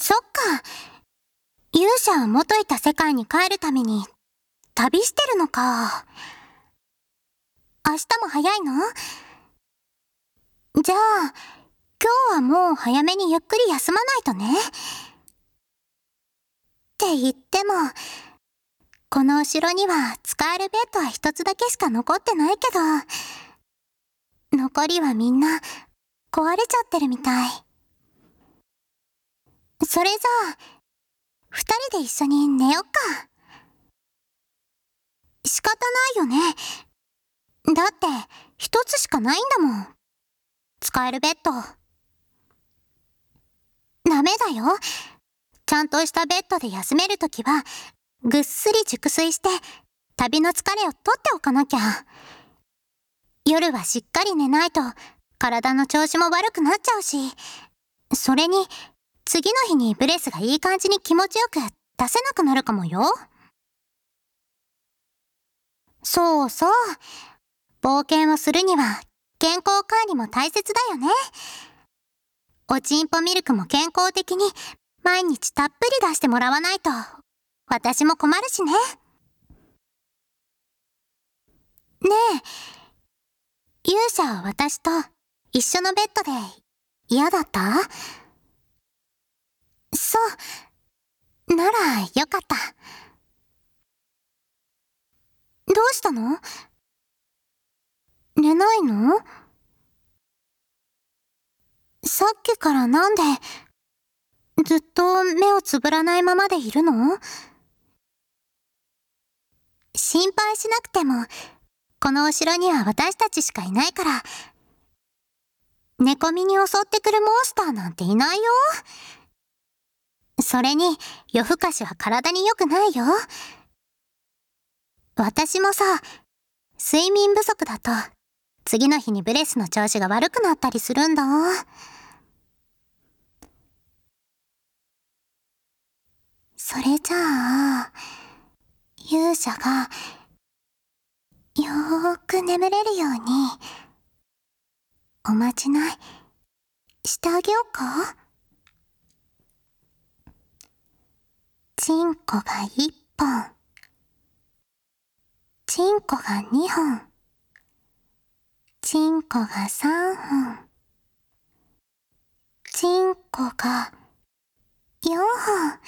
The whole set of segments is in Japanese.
そっか。勇者は元いた世界に帰るために旅してるのか。明日も早いの？じゃあ、今日はもう早めにゆっくり休まないとね。って言っても、このお城には使えるベッドは一つだけしか残ってないけど、残りはみんな壊れちゃってるみたい。それじゃあ、二人で一緒に寝よっか。仕方ないよね。だって一つしかないんだもん。使えるベッド。ダメだよ。ちゃんとしたベッドで休めるときは、ぐっすり熟睡して、旅の疲れを取っておかなきゃ。夜はしっかり寝ないと、体の調子も悪くなっちゃうし、それに、次の日にブレスがいい感じに気持ちよく出せなくなるかもよ。そうそう。冒険をするには、健康管理も大切だよね。おちんぽミルクも健康的に、毎日たっぷり出してもらわないと、私も困るしね。ねえ、勇者は私と一緒のベッドで嫌だった？そう、ならよかった。どうしたの？寝ないの？さっきからなんで、ずっと目をつぶらないままでいるの？心配しなくても、このお城には私たちしかいないから、寝込みに襲ってくるモンスターなんていないよ。それに、夜更かしは体に良くないよ。私もさ、睡眠不足だと、次の日にブレスの調子が悪くなったりするんだ。それじゃあ、勇者が、よーく眠れるように、おまじない、してあげようか？チンコが1本、チンコが2本、チンコが3本、チンコが4本。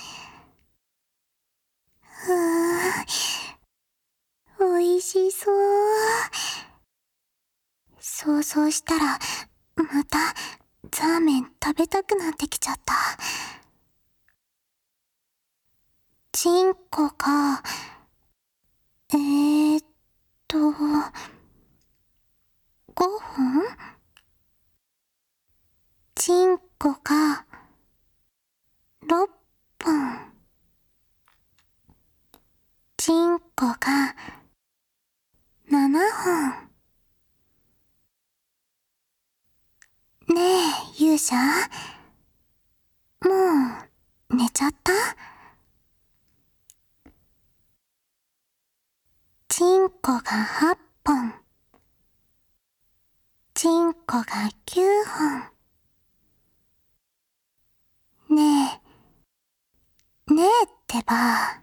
おいしそう。想像したら、また、ザーメン食べたくなってきちゃった。チンコが、えーっと、5本？チンコが、6本。チンコが、7本。ねえ、勇者。もう、寝ちゃった？チンコが8本。チンコが9本。ねえ、ねえってば。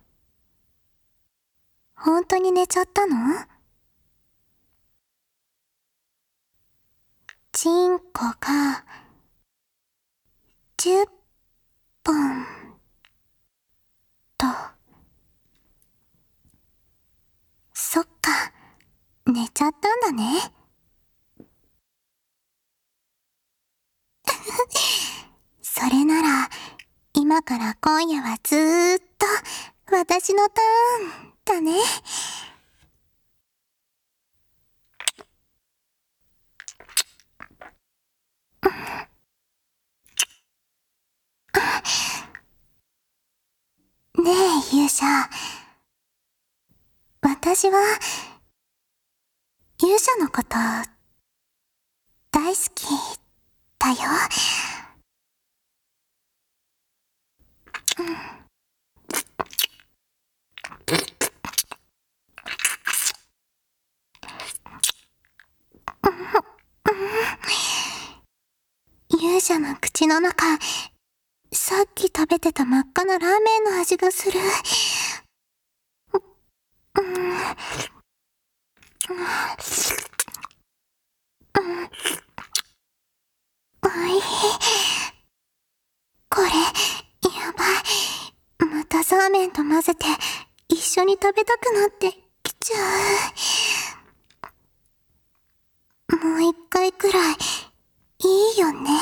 本当に寝ちゃったの？チンコが、10本。と。そっか、寝ちゃったんだね。それなら、今から今夜はずーっと、私のターン、だね。ねえ、勇者。私は、勇者のこと、大好き、だよ。勇者の口の中、 さっき食べてた真っ赤なラーメンの味がする。おい。これ、やばい。またラーメンと混ぜて、一緒に食べたくなってきちゃう。もう一回くらい、いいよね。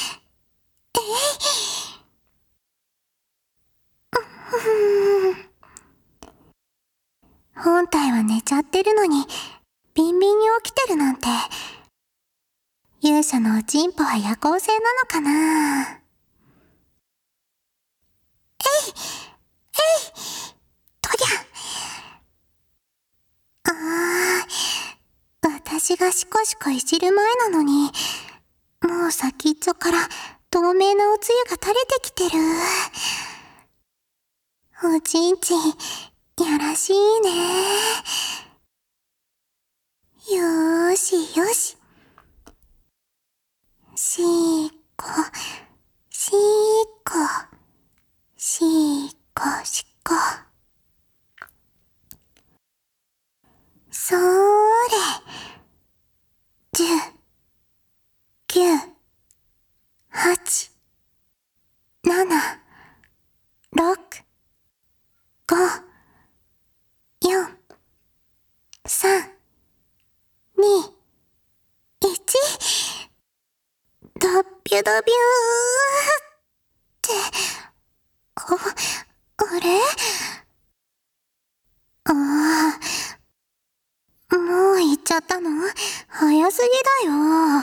本体は寝ちゃってるのに、ビンビンに起きてるなんて。勇者のおちんぽは夜行性なのかな。とりゃ。私がシコシコいじる前なのに、もう先っちょから透明なおつゆが垂れてきてる。おちんちん、やらしいね。よーしよし。しーこ、しーこ、しーこしこ。そーれ。10、9、8、7、6、5、4、3、2、1。ドッビュドビューって、あれ？もう行っちゃったの？早すぎだよ。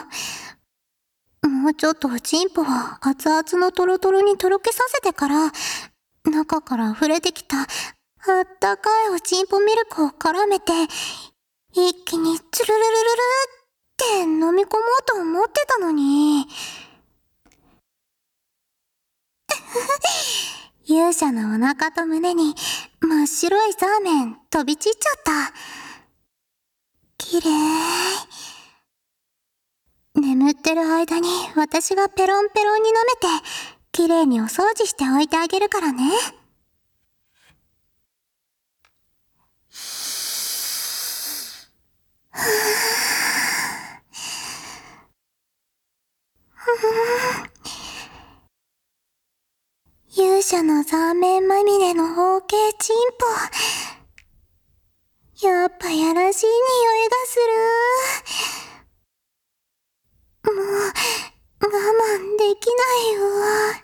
もうちょっとおちんぽを熱々のトロトロにとろけさせてから、中から溢れてきたあったかいおちんぽミルクを絡めて、一気にツルルルルルって飲み込もうと思ってたのに。勇者のお腹と胸に真っ白いザーメン飛び散っちゃった。きれい。眠ってる間に私がペロンペロンに舐めて、きれいにお掃除しておいてあげるからね。勇者のザーメンまみれの包茎チンポ。やっぱやらしい匂いがする。もう、我慢できないよ。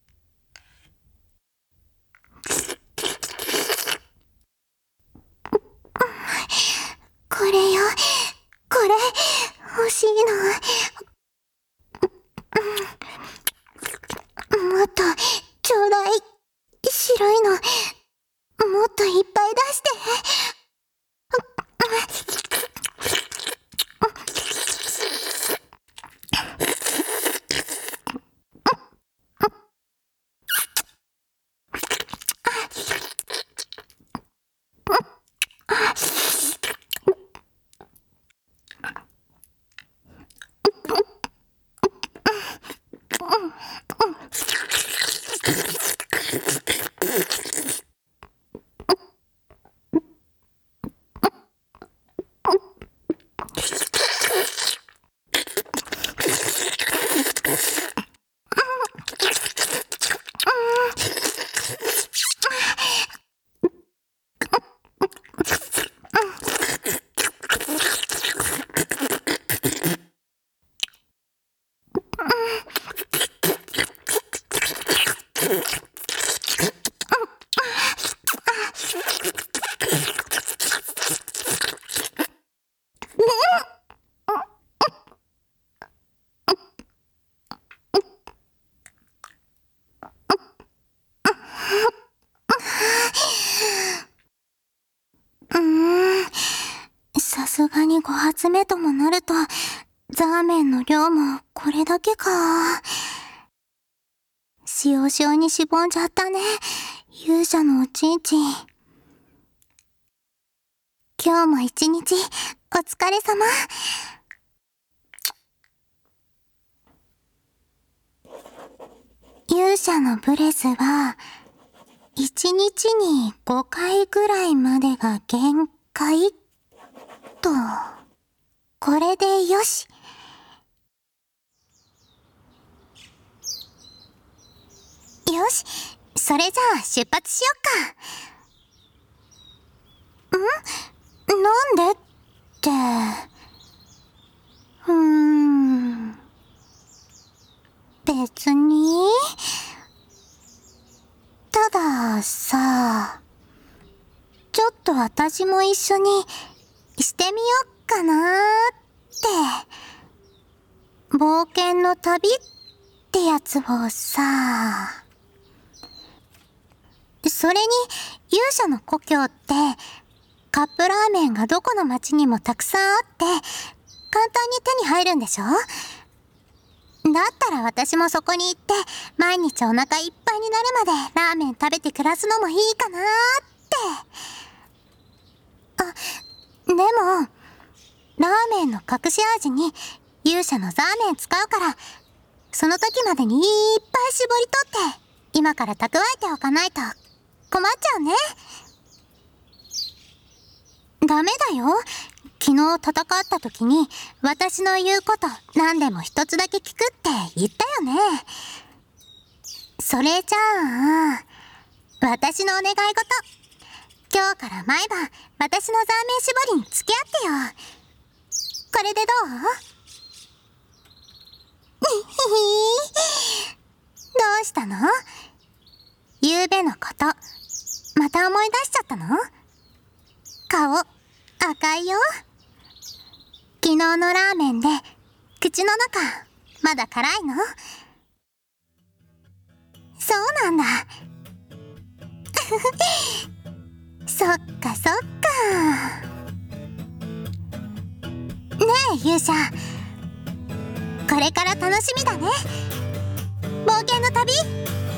これよ。これ、欲しいの。もっと、ちょうだい。白いの、もっといっぱい出して。さすがに5発目ともなると、ザーメンの量もこれだけか。塩塩にしぼんじゃったね。勇者のおちんちん。今日も一日、お疲れ様。勇勇者のブレスは、1日に5回ぐらいまでが限界と。これでよし。よし、それじゃあ出発しよっか。なんでって。別に。たださ、ちょっと私も一緒にしてみよっかなーって。冒険の旅ってやつをさ。それに勇者の故郷ってカップラーメンがどこの町にもたくさんあって簡単に手に入るんでしょ？だったら私もそこに行って毎日お腹いっぱいになるまでラーメン食べて暮らすのもいいかなーって。でもラーメンの隠し味に勇者のザーメン使うからその時までにいっぱい絞り取って今から蓄えておかないと困っちゃうね。ダメだよ。昨日戦った時に私の言うこと何でも一つだけ聞くって言ったよね。それじゃあ私のお願い事、今日から毎晩私のザーメン絞りに付き合ってよ。これでどう？どうしたの？ゆうべのことまた思い出しちゃったの？顔赤いよ。昨日のラーメンで口の中まだ辛いの？そうなんだ。そっかそっか。ねえ勇者、これから楽しみだね。冒険の旅